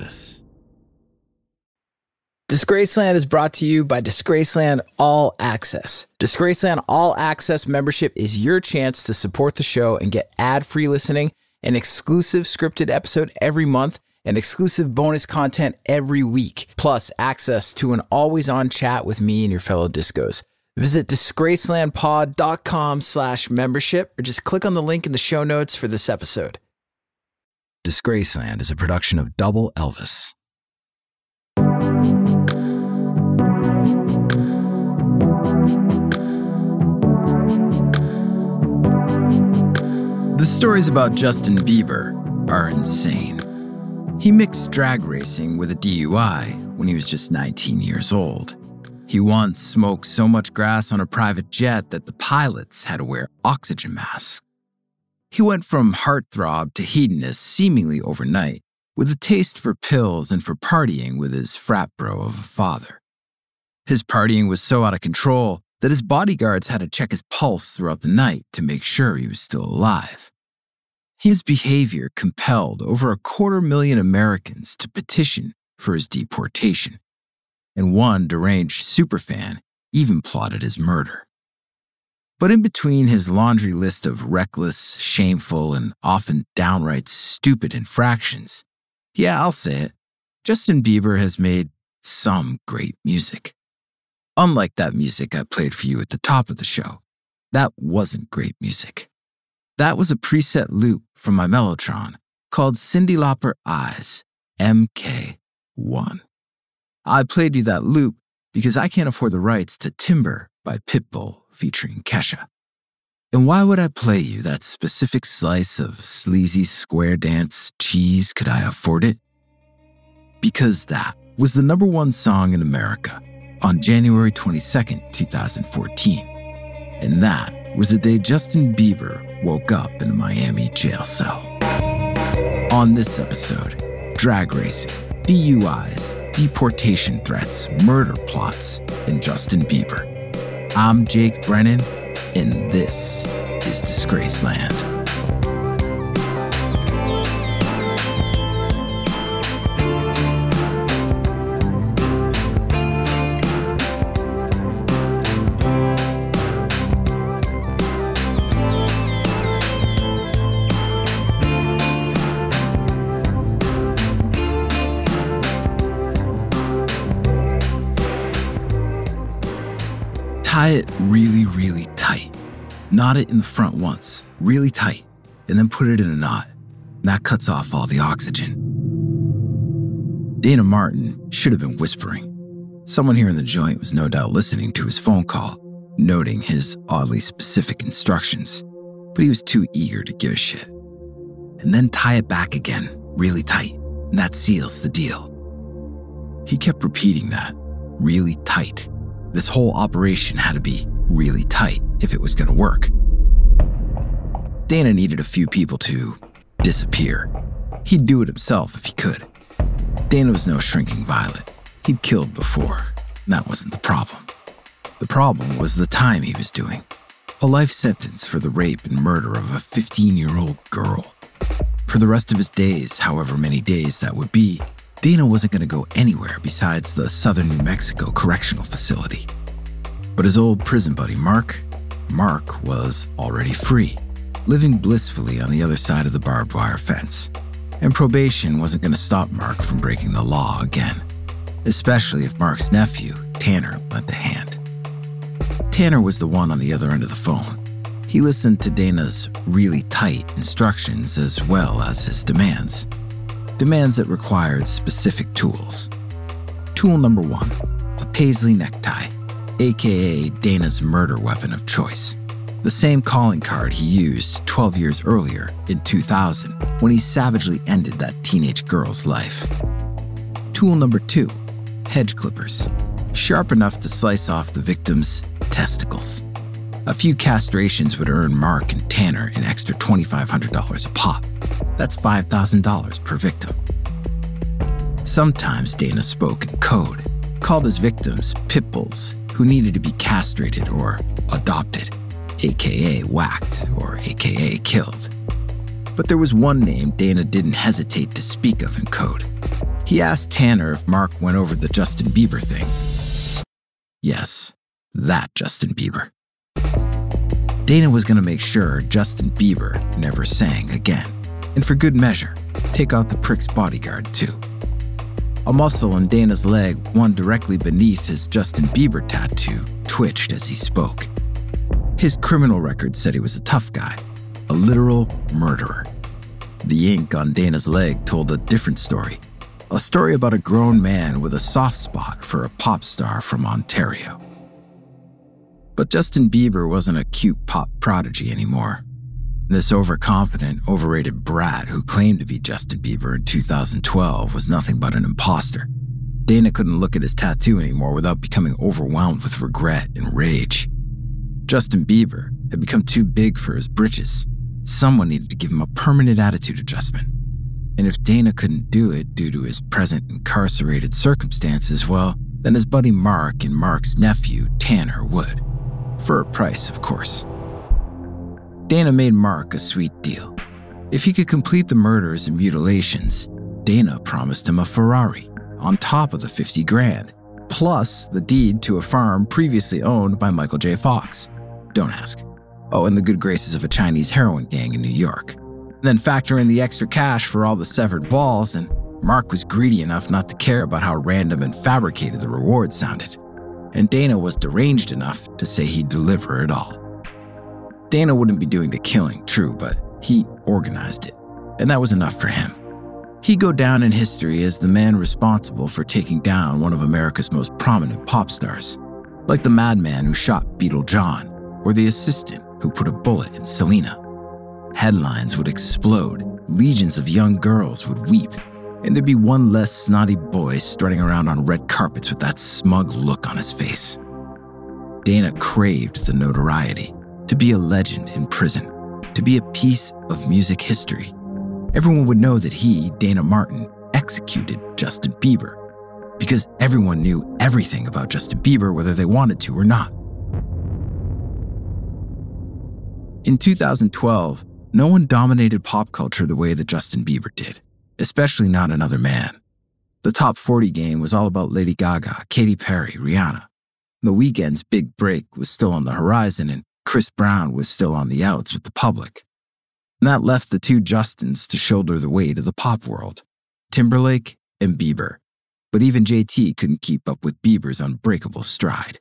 Elvis. Disgraceland is brought to you by Disgraceland All Access. Disgraceland All Access membership is your chance to support the show and get ad-free listening, an exclusive scripted episode every month, and exclusive bonus content every week, plus access to an always-on chat with me and your fellow discos. Visit disgracelandpod.com/membership or just click on the link in the show notes for this episode. Disgraceland is a production of Double Elvis. The stories about Justin Bieber are insane. He mixed drag racing with a DUI when he was just 19 years old. He once smoked so much grass on a private jet that the pilots had to wear oxygen masks. He went from heartthrob to hedonist seemingly overnight, with a taste for pills and for partying with his frat bro of a father. His partying was so out of control that his bodyguards had to check his pulse throughout the night to make sure he was still alive. His behavior compelled over 250,000 Americans to petition for his deportation, and one deranged superfan even plotted his murder. But in between his laundry list of reckless, shameful, and often downright stupid infractions, yeah, I'll say it, Justin Bieber has made some great music. Unlike that music I played for you at the top of the show, that wasn't great music. That was a preset loop from my Mellotron called Cyndi Lauper Eyes, MK1. I played you that loop because I can't afford the rights to Timber by Pitbull featuring Kesha. And why would I play you that specific slice of sleazy square dance cheese? Could I afford it? Because that was the #1 song in America on January 22nd, 2014. And that was the day Justin Bieber woke up in a Miami jail cell. On this episode, drag racing, DUIs, deportation threats, murder plots, and Justin Bieber. I'm Jake Brennan, and this is Disgraceland. Tie it really, really tight. Knot it in the front once, really tight, and then put it in a knot. That cuts off all the oxygen. Dana Martin should have been whispering. Someone here in the joint was no doubt listening to his phone call, noting his oddly specific instructions, but he was too eager to give a shit. And then tie it back again, really tight, and that seals the deal. He kept repeating that, really tight. This whole operation had to be really tight if it was going to work. Dana needed a few people to disappear. He'd do it himself if he could. Dana was no shrinking violet. He'd killed before, and that wasn't the problem. The problem was the time he was doing. A life sentence for the rape and murder of a 15-year-old girl. For the rest of his days, however many days that would be, Dana wasn't going to go anywhere besides the southern New Mexico correctional facility. But his old prison buddy, Mark was already free, living blissfully on the other side of the barbed wire fence. And probation wasn't going to stop Mark from breaking the law again, especially if Mark's nephew, Tanner, lent a hand. Tanner was the one on the other end of the phone. He listened to Dana's really tight instructions as well as his demands. Demands that required specific tools. Tool number 1, a paisley necktie, aka Dana's murder weapon of choice. The same calling card he used 12 years earlier in 2000 when he savagely ended that teenage girl's life. Tool number 2, hedge clippers, sharp enough to slice off the victim's testicles. A few castrations would earn Mark and Tanner an extra $2,500 a pop. That's $5,000 per victim. Sometimes Dana spoke in code, called his victims pit bulls who needed to be castrated or adopted, aka whacked or aka killed. But there was one name Dana didn't hesitate to speak of in code, He asked Tanner if Mark went over the Justin Bieber thing. Yes, that Justin Bieber. Dana was going to make sure Justin Bieber never sang again. And for good measure, take out the prick's bodyguard too. A muscle on Dana's leg, one directly beneath his Justin Bieber tattoo, twitched as he spoke. His criminal record said he was a tough guy, a literal murderer. The ink on Dana's leg told a different story. A story about a grown man with a soft spot for a pop star from Ontario. But Justin Bieber wasn't a cute pop prodigy anymore. This overconfident, overrated brat who claimed to be Justin Bieber in 2012 was nothing but an imposter. Dana couldn't look at his tattoo anymore without becoming overwhelmed with regret and rage. Justin Bieber had become too big for his britches. Someone needed to give him a permanent attitude adjustment. And if Dana couldn't do it due to his present incarcerated circumstances, well, then his buddy Mark and Mark's nephew, Tanner, would. For a price, of course. Dana made Mark a sweet deal. If he could complete the murders and mutilations, Dana promised him a Ferrari, on top of the $50,000, plus the deed to a farm previously owned by Michael J. Fox. Don't ask. Oh, and the good graces of a Chinese heroin gang in New York. Then factor in the extra cash for all the severed balls, and Mark was greedy enough not to care about how random and fabricated the reward sounded. And Dana was deranged enough to say he'd deliver it all. Dana wouldn't be doing the killing, true, but he organized it, and that was enough for him. He'd go down in history as the man responsible for taking down one of America's most prominent pop stars, like the madman who shot Beatle John, or the assistant who put a bullet in Selena. Headlines would explode, legions of young girls would weep, and there'd be one less snotty boy strutting around on red carpets with that smug look on his face. Dana craved the notoriety, to be a legend in prison, to be a piece of music history. Everyone would know that he, Dana Martin, executed Justin Bieber, because everyone knew everything about Justin Bieber whether they wanted to or not. In 2012, no one dominated pop culture the way that Justin Bieber did, especially not another man. The top 40 game was all about Lady Gaga, Katy Perry, Rihanna. The Weeknd's big break was still on the horizon, and Chris Brown was still on the outs with the public. And that left the two Justins to shoulder the weight of the pop world, Timberlake and Bieber. But even JT couldn't keep up with Bieber's unbreakable stride.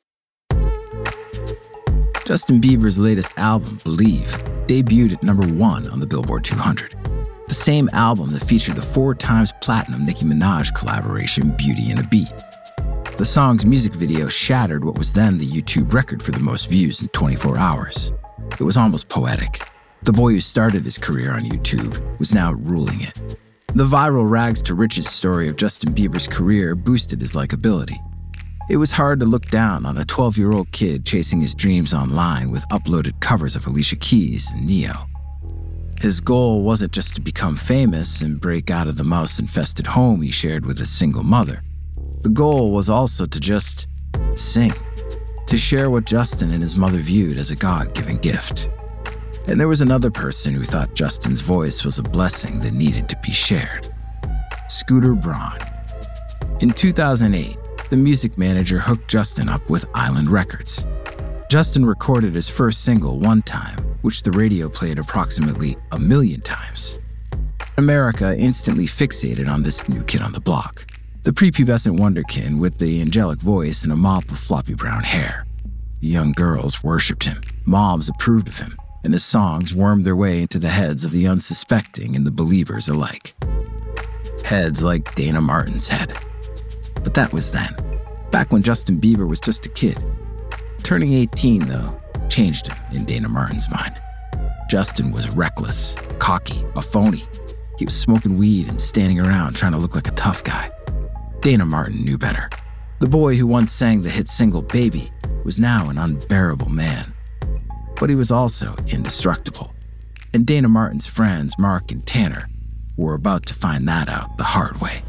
Justin Bieber's latest album, Believe, debuted at #1 on the Billboard 200. The same album that featured the 4-times platinum Nicki Minaj collaboration, Beauty and a Beat. The song's music video shattered what was then the YouTube record for the most views in 24 hours. It was almost poetic. The boy who started his career on YouTube was now ruling it. The viral rags to riches story of Justin Bieber's career boosted his likability. It was hard to look down on a 12-year-old kid chasing his dreams online with uploaded covers of Alicia Keys and Neo. His goal wasn't just to become famous and break out of the mouse-infested home he shared with his single mother. The goal was also to just sing, to share what Justin and his mother viewed as a God-given gift. And there was another person who thought Justin's voice was a blessing that needed to be shared. Scooter Braun. In 2008, the music manager hooked Justin up with Island Records. Justin recorded his first single One Time, which the radio played approximately 1 million times. America instantly fixated on this new kid on the block, the prepubescent wonderkin with the angelic voice and a mop of floppy brown hair. Young girls worshipped him, moms approved of him, and his songs wormed their way into the heads of the unsuspecting and the believers alike. Heads like Dana Martin's head. But that was then, back when Justin Bieber was just a kid. Turning 18, though, changed him in Dana Martin's mind. Justin was reckless, cocky, a phony. He was smoking weed and standing around trying to look like a tough guy. Dana Martin knew better. The boy who once sang the hit single Baby was now an unbearable man. But he was also indestructible. And Dana Martin's friends, Mark and Tanner, were about to find that out the hard way.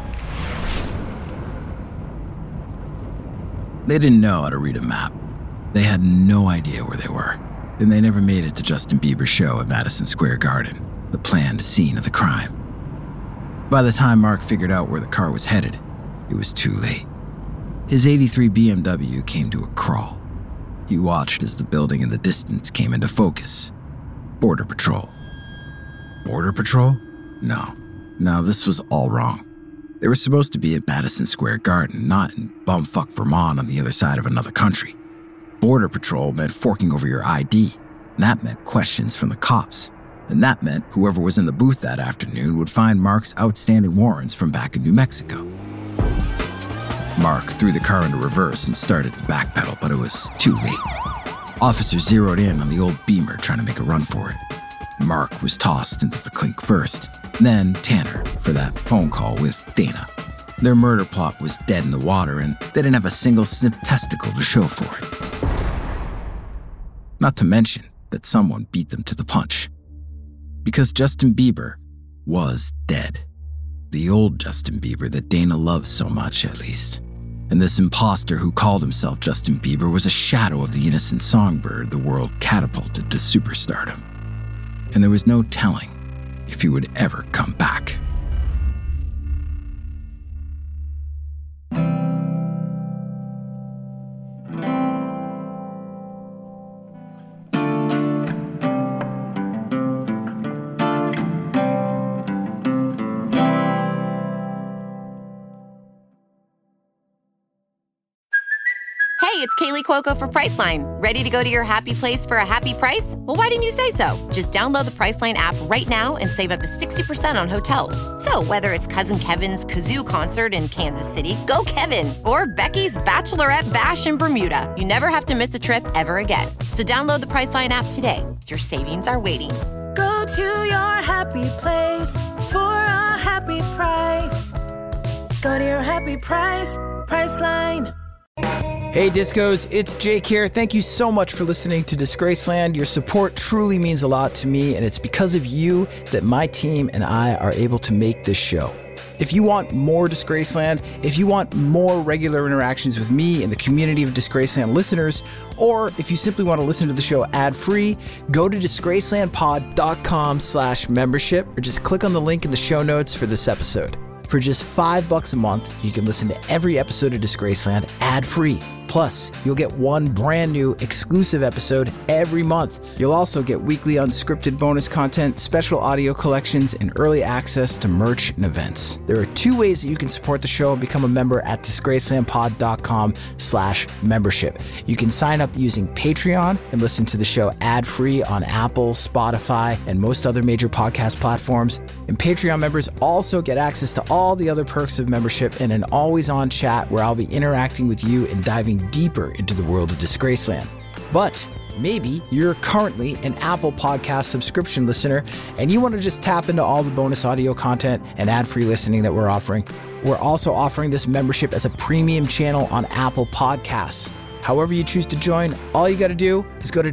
They didn't know how to read a map. They had no idea where they were, and they never made it to Justin Bieber's show at Madison Square Garden, the planned scene of the crime. By the time Mark figured out where the car was headed, it was too late. His '83 BMW came to a crawl. He watched as the building in the distance came into focus. Border Patrol. Border Patrol? No, this was all wrong. They were supposed to be at Madison Square Garden, not in bumfuck Vermont on the other side of another country. Border Patrol meant forking over your ID, and that meant questions from the cops. And that meant whoever was in the booth that afternoon would find Mark's outstanding warrants from back in New Mexico. Mark threw the car into reverse and started to backpedal, but it was too late. Officers zeroed in on the old Beamer trying to make a run for it. Mark was tossed into the clink first, then Tanner for that phone call with Dana. Their murder plot was dead in the water, and they didn't have a single snipped testicle to show for it. Not to mention that someone beat them to the punch. Because Justin Bieber was dead. The old Justin Bieber that Dana loves so much, at least. And this imposter who called himself Justin Bieber was a shadow of the innocent songbird the world catapulted to superstardom. And there was no telling if he would ever come back. Hey, it's Kaylee Cuoco for Priceline. Ready to go to your happy place for a happy price? Well, why didn't you say so? Just download the Priceline app right now and save up to 60% on hotels. So whether it's Cousin Kevin's Kazoo Concert in Kansas City, go Kevin, or Becky's Bachelorette Bash in Bermuda, you never have to miss a trip ever again. So download the Priceline app today. Your savings are waiting. Go to your happy place for a happy price. Go to your happy price, Priceline. Hey Discos, it's Jake here. Thank you so much for listening to Disgraceland. Your support truly means a lot to me, and it's because of you that my team and I are able to make this show. If you want more Disgraceland, if you want more regular interactions with me and the community of Disgraceland listeners, or if you simply want to listen to the show ad-free, go to disgracelandpod.com/membership or just click on the link in the show notes for this episode. For just $5 a month, you can listen to every episode of Disgraceland ad-free. Plus, you'll get one brand new exclusive episode every month. You'll also get weekly unscripted bonus content, special audio collections, and early access to merch and events. There are 2 ways that you can support the show and become a member at disgracelandpod.com/membership. You can sign up using Patreon and listen to the show ad-free on Apple, Spotify, and most other major podcast platforms. And Patreon members also get access to all the other perks of membership and an always-on chat where I'll be interacting with you and diving deeper into the world of Disgraceland. But maybe you're currently an Apple Podcast subscription listener and you want to just tap into all the bonus audio content and ad-free listening that we're offering. We're also offering this membership as a premium channel on Apple Podcasts. However you choose to join, all you got to do is go to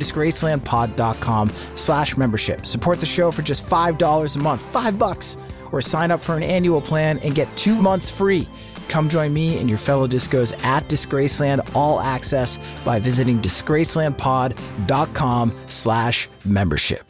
disgracelandpod.com/membership. Support the show for just $5 a month, $5, or sign up for an annual plan and get 2 months free. Come join me and your fellow discos at Disgraceland All Access by visiting disgracelandpod.com/membership.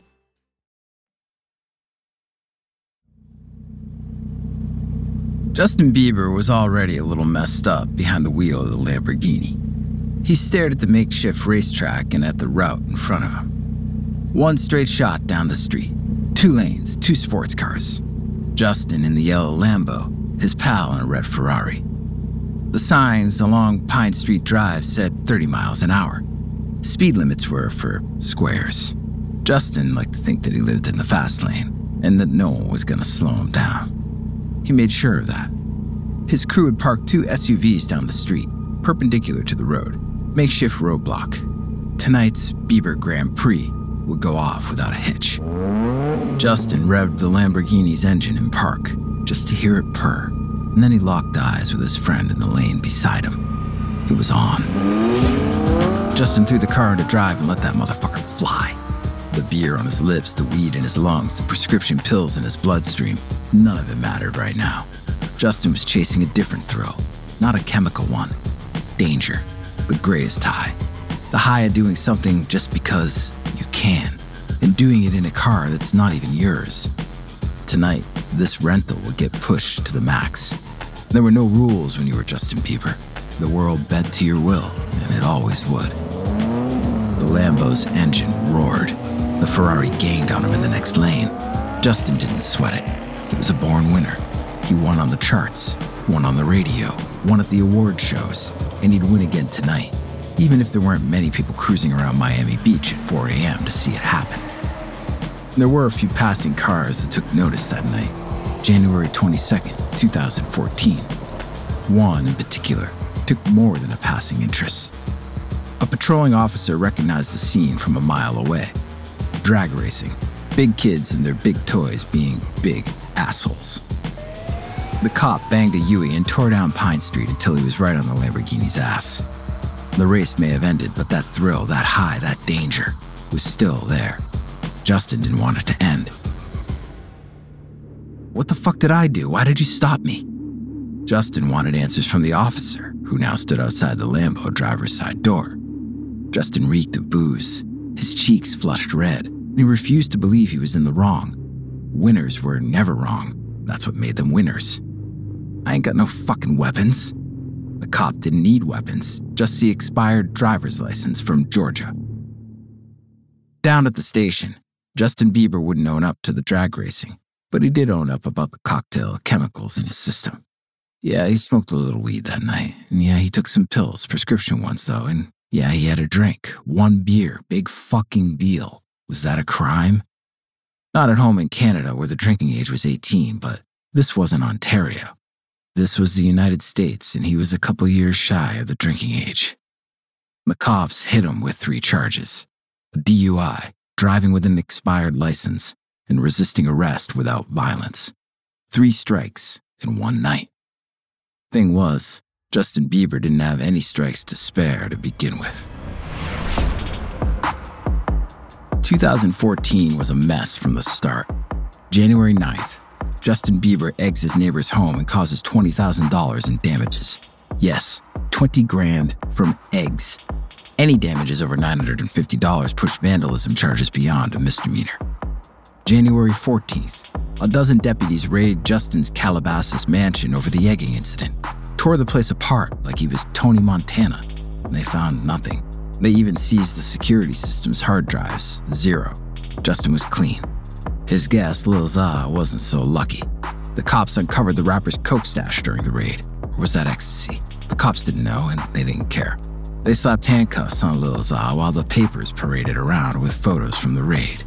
Justin Bieber was already a little messed up behind the wheel of the Lamborghini. He stared at the makeshift racetrack and at the route in front of him. One straight shot down the street. 2 lanes, 2 sports cars. Justin in the yellow Lambo, his pal in a red Ferrari. The signs along Pine Street Drive said 30 miles an hour. Speed limits were for squares. Justin liked to think that he lived in the fast lane and that no one was going to slow him down. He made sure of that. His crew had parked 2 SUVs down the street, perpendicular to the road, makeshift roadblock. Tonight's Bieber Grand Prix would go off without a hitch. Justin revved the Lamborghini's engine in park, just to hear it purr, and then he locked eyes with his friend in the lane beside him. It was on. Justin threw the car into drive and let that motherfucker fly. The beer on his lips, the weed in his lungs, the prescription pills in his bloodstream, none of it mattered right now. Justin was chasing a different thrill, not a chemical one. Danger, the greatest high. The high of doing something just because you can, and doing it in a car that's not even yours. Tonight, this rental would get pushed to the max. There were no rules when you were Justin Bieber. The world bent to your will, and it always would. The Lambo's engine roared. The Ferrari gained on him in the next lane. Justin didn't sweat it. He was a born winner. He won on the charts, won on the radio, won at the award shows, and he'd win again tonight, even if there weren't many people cruising around Miami Beach at 4 a.m. to see it happen. There were a few passing cars that took notice that night, January 22nd, 2014. One in particular took more than a passing interest. A patrolling officer recognized the scene from a mile away. Drag racing, big kids and their big toys being big assholes. The cop banged a Yui and tore down Pine Street until he was right on the Lamborghini's ass. The race may have ended, but that thrill, that high, that danger was still there. Justin didn't want it to end. What the fuck did I do? Why did you stop me? Justin wanted answers from the officer, who now stood outside the Lambo driver's side door. Justin reeked of booze. His cheeks flushed red, and he refused to believe he was in the wrong. Winners were never wrong. That's what made them winners. I ain't got no fucking weapons. The cop didn't need weapons, just the expired driver's license from Georgia. Down at the station, Justin Bieber wouldn't own up to the drag racing, but he did own up about the cocktail chemicals in his system. Yeah, he smoked a little weed that night, and yeah, he took some pills, prescription ones though, and yeah, he had a drink, 1 beer, big fucking deal. Was that a crime? Not at home in Canada where the drinking age was 18, but this wasn't Ontario. This was the United States, and he was a couple years shy of the drinking age. The cops hit him with 3 charges: a DUI, driving with an expired license, and resisting arrest without violence. 3 strikes in one night. Thing was, Justin Bieber didn't have any strikes to spare to begin with. 2014 was a mess from the start. January 9th, Justin Bieber eggs his neighbor's home and causes $20,000 in damages. Yes, 20 grand from eggs. Any damages over $950 push vandalism charges beyond a misdemeanor. January 14th, a dozen deputies raid Justin's Calabasas mansion over the egging incident, tore the place apart like he was Tony Montana, and they found nothing. They even seized the security system's hard drives, 0. Justin was clean. His guest, Lil Za, wasn't so lucky. The cops uncovered the rapper's coke stash during the raid. Or was that ecstasy? The cops didn't know, and they didn't care. They slapped handcuffs on Lil Za while the papers paraded around with photos from the raid.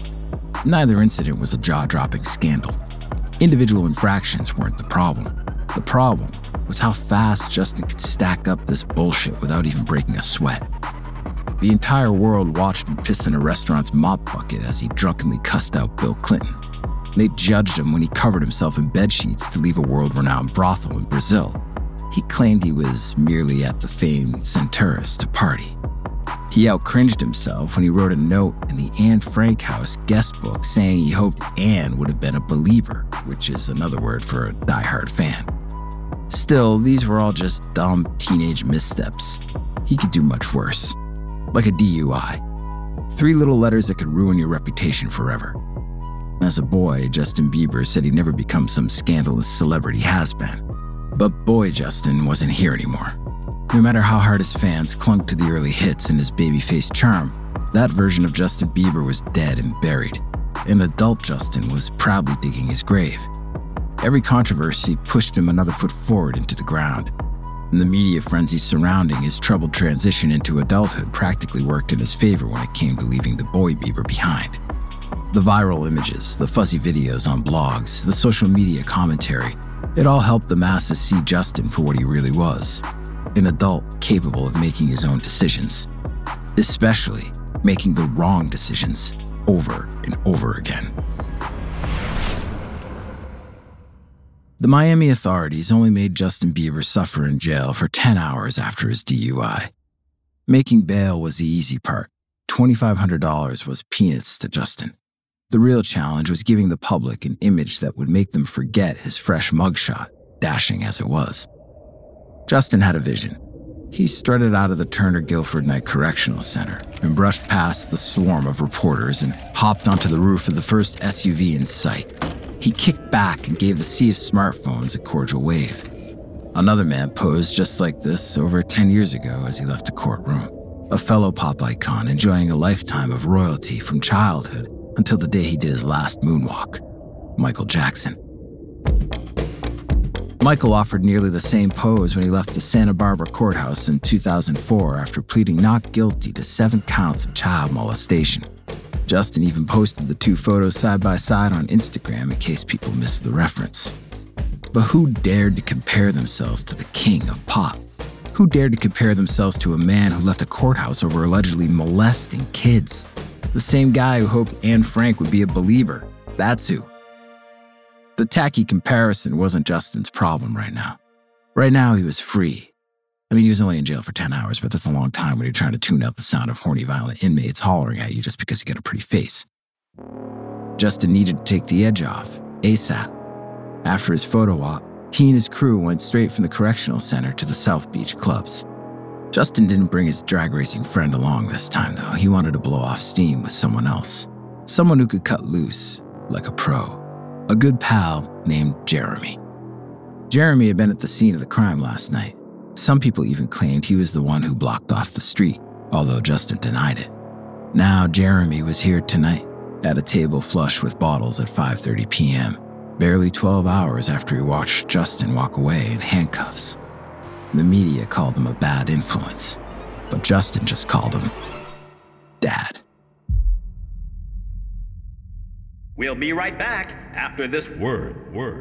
Neither incident was a jaw-dropping scandal. Individual infractions weren't the problem. The problem was how fast Justin could stack up this bullshit without even breaking a sweat. The entire world watched him piss in a restaurant's mop bucket as he drunkenly cussed out Bill Clinton. They judged him when he covered himself in bedsheets to leave a world-renowned brothel in Brazil. He claimed he was merely at the famed Centauros to party. He out-cringed himself when he wrote a note in the Anne Frank House guest book saying he hoped Anne would have been a believer, which is another word for a diehard fan. Still, these were all just dumb teenage missteps. He could do much worse. Like a DUI. 3 little letters that could ruin your reputation forever. As a boy, Justin Bieber said he'd never become some scandalous celebrity has-been. But boy Justin wasn't here anymore. No matter how hard his fans clung to the early hits and his baby-faced charm, that version of Justin Bieber was dead and buried. And adult Justin was proudly digging his grave. Every controversy pushed him another foot forward into the ground. And the media frenzy surrounding his troubled transition into adulthood practically worked in his favor when it came to leaving the boy Bieber behind. The viral images, the fuzzy videos on blogs, the social media commentary, it all helped the masses see Justin for what he really was. An adult capable of making his own decisions. Especially making the wrong decisions over and over again. The Miami authorities only made Justin Bieber suffer in jail for 10 hours after his DUI. Making bail was the easy part. $2,500 was peanuts to Justin. The real challenge was giving the public an image that would make them forget his fresh mugshot, dashing as it was. Justin had a vision. He strutted out of the Turner Guilford Night Correctional Center and brushed past the swarm of reporters and hopped onto the roof of the first SUV in sight. He kicked back and gave the sea of smartphones a cordial wave. Another man posed just like this over 10 years ago as he left the courtroom, a fellow pop icon enjoying a lifetime of royalty from childhood until the day he did his last moonwalk, Michael Jackson. Michael offered nearly the same pose when he left the Santa Barbara courthouse in 2004 after pleading not guilty to 7 counts of child molestation. Justin even posted the 2 photos side by side on Instagram in case people missed the reference. But who dared to compare themselves to the king of pop? Who dared to compare themselves to a man who left a courthouse over allegedly molesting kids? The same guy who hoped Anne Frank would be a believer. That's who. The tacky comparison wasn't Justin's problem right now. Right now, he was free. I mean, he was only in jail for 10 hours, but that's a long time when you're trying to tune out the sound of horny, violent inmates hollering at you just because you get a pretty face. Justin needed to take the edge off, ASAP. After his photo op, he and his crew went straight from the correctional center to the South Beach clubs. Justin didn't bring his drag racing friend along this time, though. He wanted to blow off steam with someone else. Someone who could cut loose, like a pro. A good pal named Jeremy. Jeremy had been at the scene of the crime last night. Some people even claimed he was the one who blocked off the street, although Justin denied it. Now Jeremy was here tonight, at a table flush with bottles at 5:30 p.m., barely 12 hours after he watched Justin walk away in handcuffs. The media called him a bad influence, but Justin just called him Dad. We'll be right back after this word.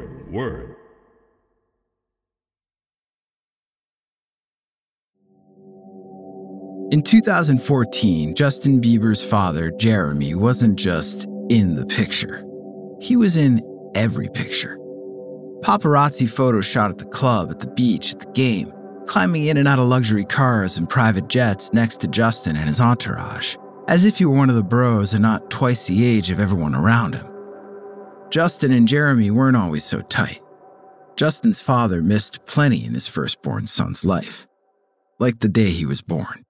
In 2014, Justin Bieber's father, Jeremy, wasn't just in the picture. He was in every picture. Paparazzi photos shot at the club, at the beach, at the game, climbing in and out of luxury cars and private jets next to Justin and his entourage, as if he were one of the bros and not twice the age of everyone around him. Justin and Jeremy weren't always so tight. Justin's father missed plenty in his firstborn son's life, like the day he was born.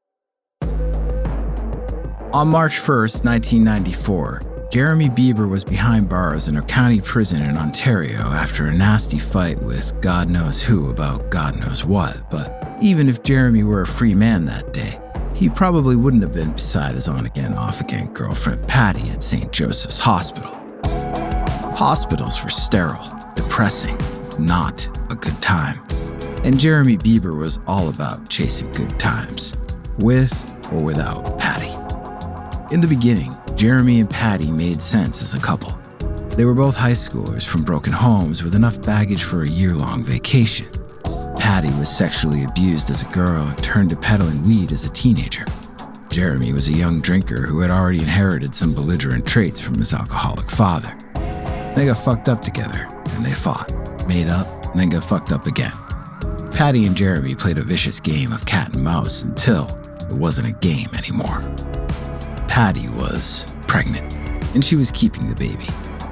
On March 1st, 1994, Jeremy Bieber was behind bars in a county prison in Ontario after a nasty fight with God knows who about God knows what, but even if Jeremy were a free man that day, he probably wouldn't have been beside his on-again, off-again girlfriend Patty at St. Joseph's Hospital. Hospitals were sterile, depressing, not a good time. And Jeremy Bieber was all about chasing good times, with or without Patty. In the beginning, Jeremy and Patty made sense as a couple. They were both high schoolers from broken homes with enough baggage for a year-long vacation. Patty was sexually abused as a girl and turned to peddling weed as a teenager. Jeremy was a young drinker who had already inherited some belligerent traits from his alcoholic father. They got fucked up together, and they fought, made up, and then got fucked up again. Patty and Jeremy played a vicious game of cat and mouse until it wasn't a game anymore. Patty was pregnant, and she was keeping the baby.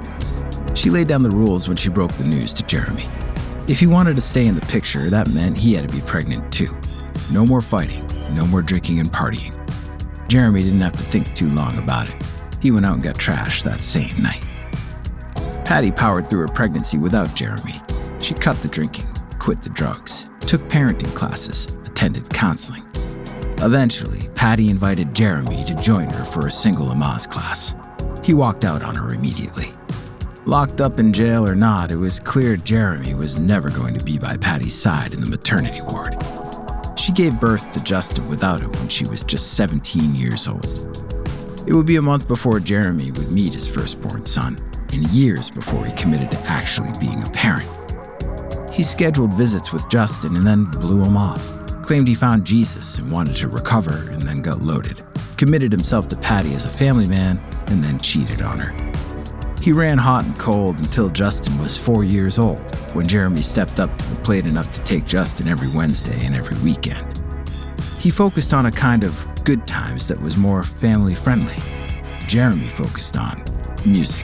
She laid down the rules when she broke the news to Jeremy. If he wanted to stay in the picture, that meant he had to be pregnant too. No more fighting, no more drinking and partying. Jeremy didn't have to think too long about it. He went out and got trashed that same night. Patty powered through her pregnancy without Jeremy. She cut the drinking, quit the drugs, took parenting classes, attended counseling. Eventually, Patty invited Jeremy to join her for a single Lamaze class. He walked out on her immediately. Locked up in jail or not, it was clear Jeremy was never going to be by Patty's side in the maternity ward. She gave birth to Justin without him when she was just 17 years old. It would be a month before Jeremy would meet his firstborn son, and years before he committed to actually being a parent. He scheduled visits with Justin and then blew him off. Claimed he found Jesus and wanted to recover and then got loaded. Committed himself to Patty as a family man and then cheated on her. He ran hot and cold until Justin was 4 years old, when Jeremy stepped up to the plate enough to take Justin every Wednesday and every weekend. He focused on a kind of good times that was more family-friendly. Jeremy focused on music.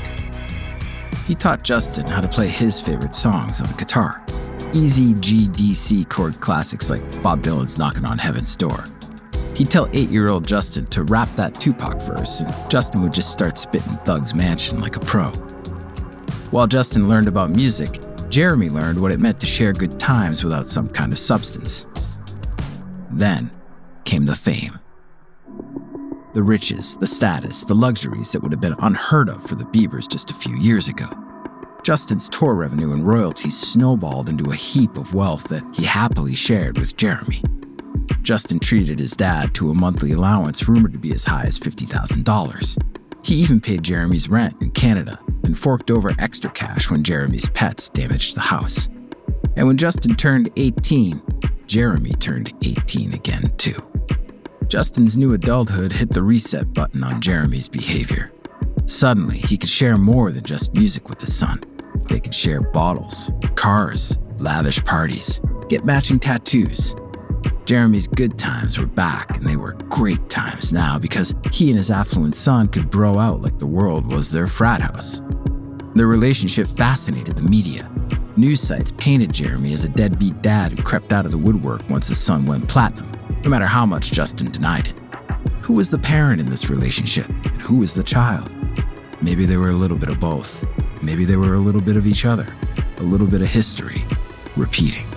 He taught Justin how to play his favorite songs on the guitar. Easy G-D-C chord classics like Bob Dylan's Knockin' on Heaven's Door. He'd tell 8-year-old Justin to rap that Tupac verse, and Justin would just start spitting Thug's Mansion like a pro. While Justin learned about music, Jeremy learned what it meant to share good times without some kind of substance. Then came the fame. The riches, the status, the luxuries that would have been unheard of for the Biebers just a few years ago. Justin's tour revenue and royalties snowballed into a heap of wealth that he happily shared with Jeremy. Justin treated his dad to a monthly allowance rumored to be as high as $50,000. He even paid Jeremy's rent in Canada and forked over extra cash when Jeremy's pets damaged the house. And when Justin turned 18, Jeremy turned 18 again too. Justin's new adulthood hit the reset button on Jeremy's behavior. Suddenly, he could share more than just music with his son. They could share bottles, cars, lavish parties, get matching tattoos. Jeremy's good times were back, and they were great times now because he and his affluent son could bro out like the world was their frat house. Their relationship fascinated the media. News sites painted Jeremy as a deadbeat dad who crept out of the woodwork once his son went platinum, no matter how much Justin denied it. Who was the parent in this relationship, and who was the child? Maybe they were a little bit of both. Maybe they were a little bit of each other, a little bit of history, repeating.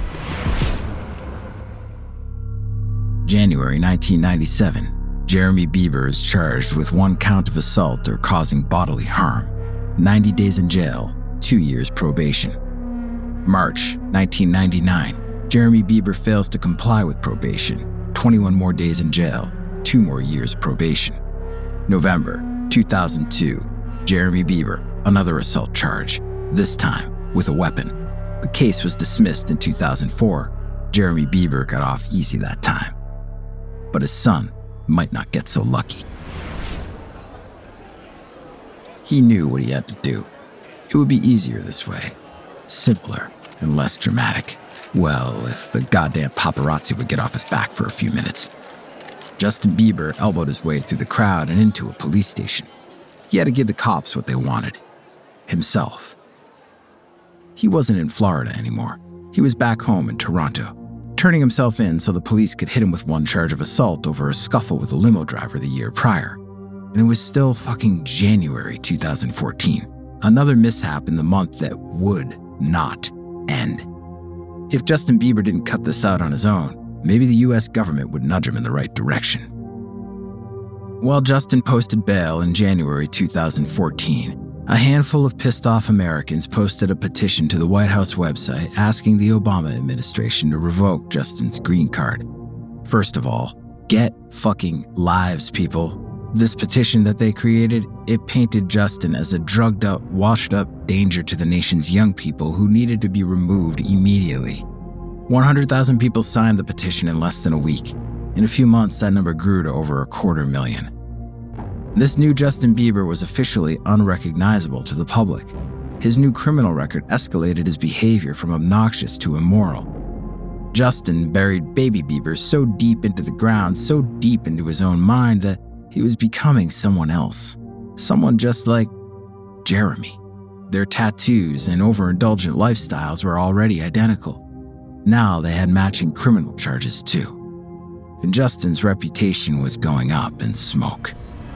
January 1997, Jeremy Bieber is charged with 1 count of assault or causing bodily harm, 90 days in jail, 2 years probation. March 1999, Jeremy Bieber fails to comply with probation, 21 more days in jail, 2 more years probation. November 2002, Jeremy Bieber, another assault charge, this time with a weapon. The case was dismissed in 2004. Jeremy Bieber got off easy that time. But his son might not get so lucky. He knew what he had to do. It would be easier this way, simpler and less dramatic. Well, if the goddamn paparazzi would get off his back for a few minutes. Justin Bieber elbowed his way through the crowd and into a police station. He had to give the cops what they wanted. Himself. He wasn't in Florida anymore. He was back home in Toronto, turning himself in so the police could hit him with 1 charge of assault over a scuffle with a limo driver the year prior. And it was still fucking January 2014. Another mishap in the month that would not end. If Justin Bieber didn't cut this out on his own, maybe the US government would nudge him in the right direction. While Justin posted bail in January 2014, a handful of pissed-off Americans posted a petition to the White House website asking the Obama administration to revoke Justin's green card. First of all, get fucking lives, people. This petition that they created, it painted Justin as a drugged-up, washed-up danger to the nation's young people who needed to be removed immediately. 100,000 people signed the petition in less than a week. In a few months, that number grew to over 250,000. This new Justin Bieber was officially unrecognizable to the public. His new criminal record escalated his behavior from obnoxious to immoral. Justin buried baby Bieber so deep into the ground, so deep into his own mind that he was becoming someone else. Someone just like Jeremy. Their tattoos and overindulgent lifestyles were already identical. Now they had matching criminal charges too. And Justin's reputation was going up in smoke.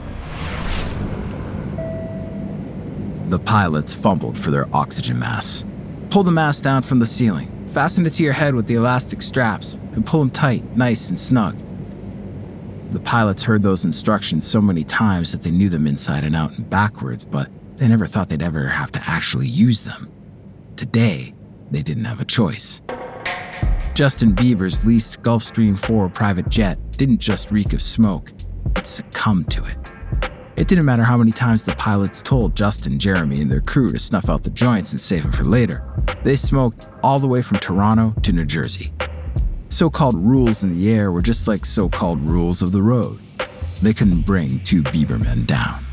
The pilots fumbled for their oxygen masks. Pull the mask down from the ceiling, fasten it to your head with the elastic straps, and pull them tight, nice and snug. The pilots heard those instructions so many times that they knew them inside and out and backwards, but they never thought they'd ever have to actually use them. Today, they didn't have a choice. Justin Bieber's leased Gulfstream 4 private jet didn't just reek of smoke, it succumbed to it. It didn't matter how many times the pilots told Justin, Jeremy, and their crew to snuff out the joints and save them for later. They smoked all the way from Toronto to New Jersey. So-called rules in the air were just like so-called rules of the road. They couldn't bring 2 Biebermen down.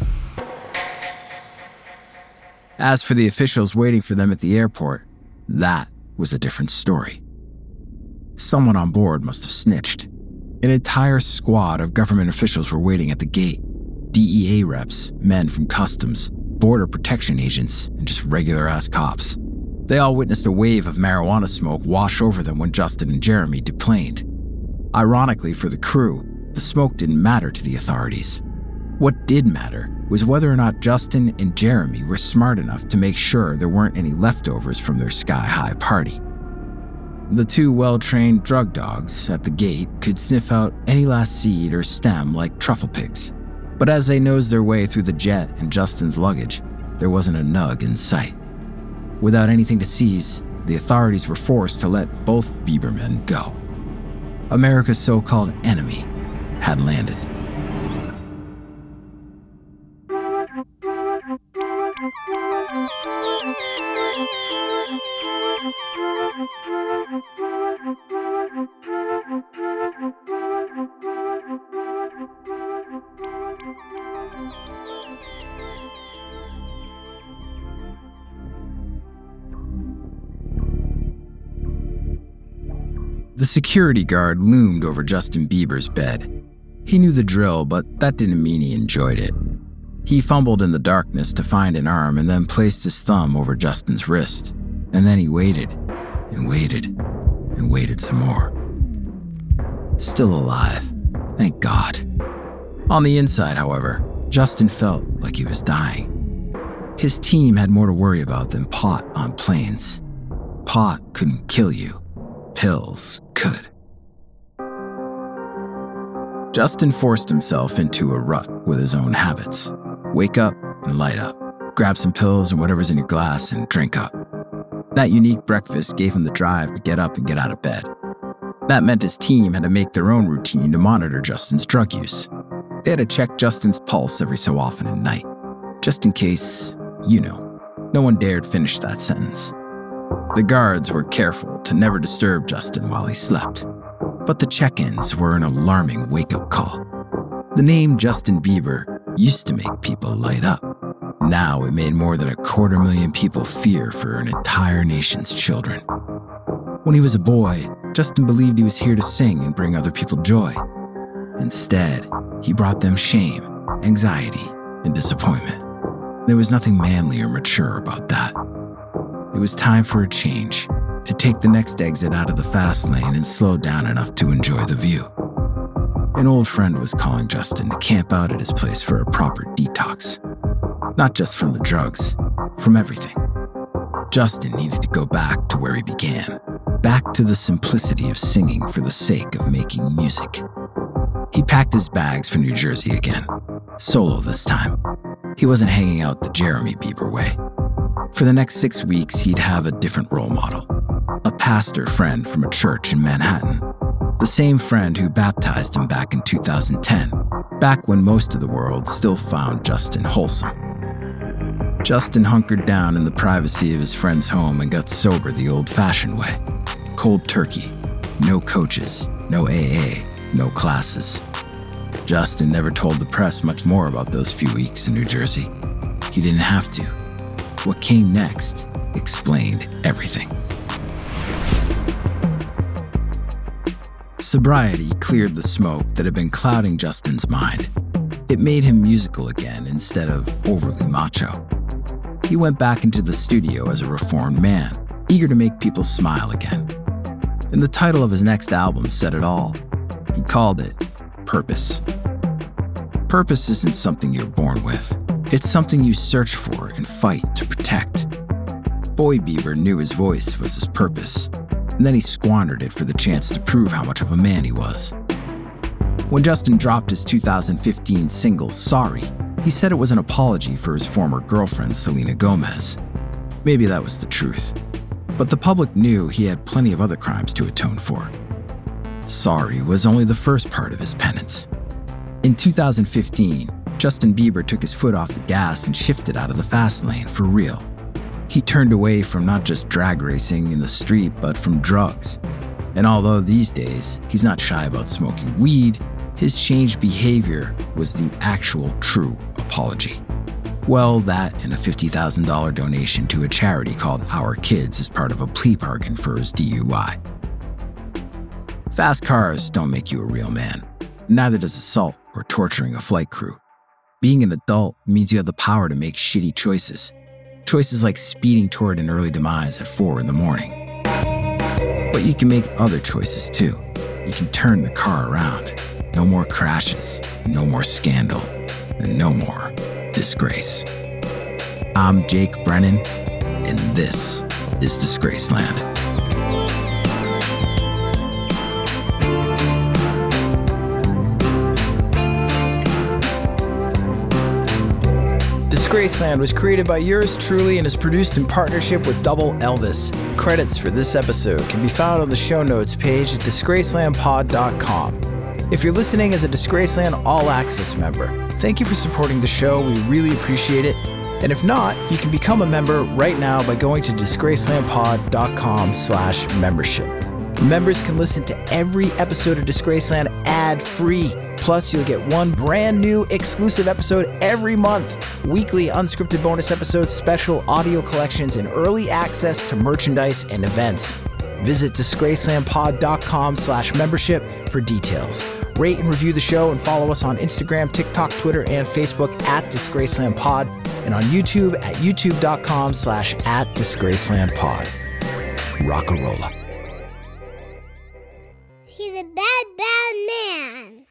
As for the officials waiting for them at the airport, that was a different story. Someone on board must have snitched. An entire squad of government officials were waiting at the gate. DEA reps, men from customs, border protection agents, and just regular-ass cops. They all witnessed a wave of marijuana smoke wash over them when Justin and Jeremy deplaned. Ironically for the crew, the smoke didn't matter to the authorities. What did matter was whether or not Justin and Jeremy were smart enough to make sure there weren't any leftovers from their sky-high party. The two well-trained drug dogs at the gate could sniff out any last seed or stem like truffle pigs. But as they nosed their way through the jet and Justin's luggage, there wasn't a nug in sight. Without anything to seize, the authorities were forced to let both Biebermen go. America's so-called enemy had landed. The security guard loomed over Justin Bieber's bed. He knew the drill, but that didn't mean he enjoyed it. He fumbled in the darkness to find an arm and then placed his thumb over Justin's wrist. And then he waited and waited and waited some more. Still alive, thank God. On the inside, however, Justin felt like he was dying. His team had more to worry about than pot on planes. Pot couldn't kill you. Pills could. Justin forced himself into a rut with his own habits. Wake up and light up. Grab some pills and whatever's in your glass and drink up. That unique breakfast gave him the drive to get up and get out of bed. That meant his team had to make their own routine to monitor Justin's drug use. They had to check Justin's pulse every so often at night, just in case, no one dared finish that sentence. The guards were careful to never disturb Justin while he slept, but the check-ins were an alarming wake-up call. The name Justin Bieber used to make people light up. Now it made more than 250,000 people fear for an entire nation's children. When he was a boy, Justin believed he was here to sing and bring other people joy. Instead, he brought them shame, anxiety, and disappointment. There was nothing manly or mature about that. It was time for a change, to take the next exit out of the fast lane and slow down enough to enjoy the view. An old friend was calling Justin to camp out at his place for a proper detox. Not just from the drugs, from everything. Justin needed to go back to where he began, back to the simplicity of singing for the sake of making music. He packed his bags for New Jersey again, solo this time. He wasn't hanging out the Jeremy Bieber way. For the next 6 weeks, he'd have a different role model. A pastor friend from a church in Manhattan. The same friend who baptized him back in 2010, back when most of the world still found Justin wholesome. Justin hunkered down in the privacy of his friend's home and got sober the old-fashioned way. Cold turkey, no coaches, no AA, no classes. Justin never told the press much more about those few weeks in New Jersey. He didn't have to. What came next explained everything. Sobriety cleared the smoke that had been clouding Justin's mind. It made him musical again instead of overly macho. He went back into the studio as a reformed man, eager to make people smile again. And the title of his next album said it all. He called it Purpose. Purpose isn't something you're born with. It's something you search for and fight to protect. Boy Bieber knew his voice was his purpose, and then he squandered it for the chance to prove how much of a man he was. When Justin dropped his 2015 single, Sorry, he said it was an apology for his former girlfriend, Selena Gomez. Maybe that was the truth. But the public knew he had plenty of other crimes to atone for. Sorry was only the first part of his penance. In 2015, Justin Bieber took his foot off the gas and shifted out of the fast lane for real. He turned away from not just drag racing in the street, but from drugs. And although these days he's not shy about smoking weed, his changed behavior was the actual true apology. Well, that and a $50,000 donation to a charity called Our Kids as part of a plea bargain for his DUI. Fast cars don't make you a real man. Neither does assault or torturing a flight crew. Being an adult means you have the power to make shitty choices. Choices like speeding toward an early demise at 4 a.m. But you can make other choices too. You can turn the car around. No more crashes, no more scandal. and no more disgrace. I'm Jake Brennan, and this is Disgraceland. Disgraceland was created by yours truly and is produced in partnership with Double Elvis. Credits for this episode can be found on the show notes page at disgracelandpod.com. If you're listening as a Disgraceland All Access member, thank you for supporting the show. We really appreciate it. And if not, you can become a member right now by going to disgracelandpod.com/membership. Members can listen to every episode of Disgraceland ad-free. Plus, you'll get one brand new exclusive episode every month. Weekly unscripted bonus episodes, special audio collections, and early access to merchandise and events. Visit disgracelandpod.com/membership for details. Rate and review the show and follow us on Instagram, TikTok, Twitter, and Facebook at DisgracelandPod and on YouTube at youtube.com/@DisgracelandPod. Rock-a-rolla. He's a bad, bad man.